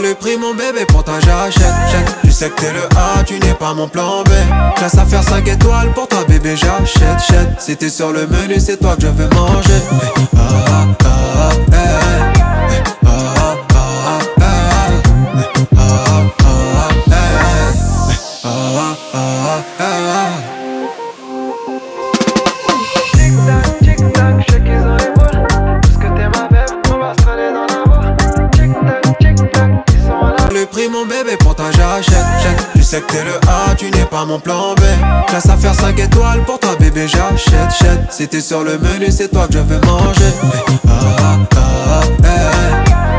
Le prix mon bébé pour toi j'achète. Je sais que t'es le A, tu n'es pas mon plan B. Classe à faire 5 étoiles pour toi bébé j'achète. Si t'es sur le menu c'est toi que je veux manger. Tic-tac, je sais qu'ils ont les boules. Parce que t'es ma belle, on va se traîner dans la voie. Tic-tac, ils sont là. Le prix mon bébé pour toi j'achète. Je sais que t'es le A, tu n'es pas mon plan B. Classe à faire 5 étoiles pour toi bébé j'achète. Si t'es sur le menu c'est toi que je veux manger.